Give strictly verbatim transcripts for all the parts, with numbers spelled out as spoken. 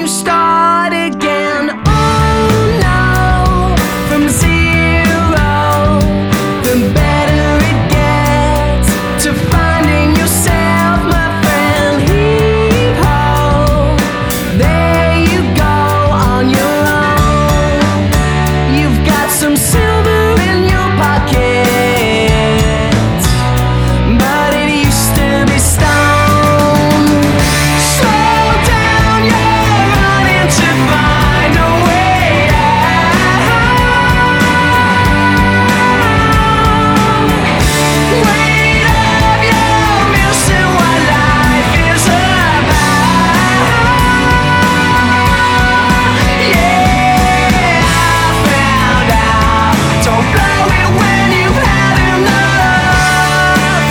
to start again. Oh no, from zero, the better it gets to finding yourself, my friend. Heave ho, there you go on your own. You've got some silver in your pocket, but it used to be stone. Slow down, you're running to find a way out. Wait up, you're missing what life is about. Yeah, I found out. Don't blow it when you've had enough.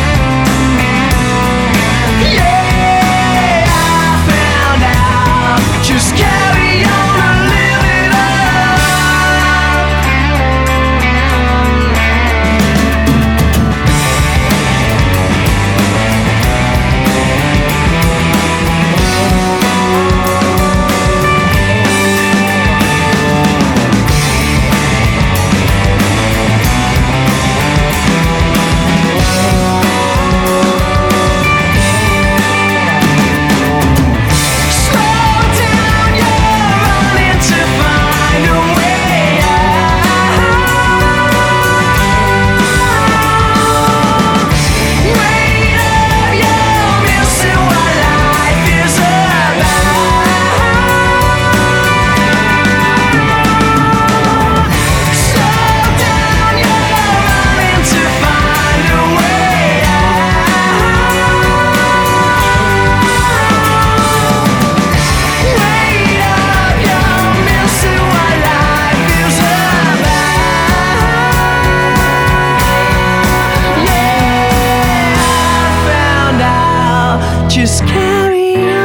Yeah, I found out. Just carry on and live it Slow down, you're running to find a way out. Wait up, you're missing what life is about. Slow down, you're running to find a way out. Wait up, you're missing what life is about. Yeah, I found out. Just carry on.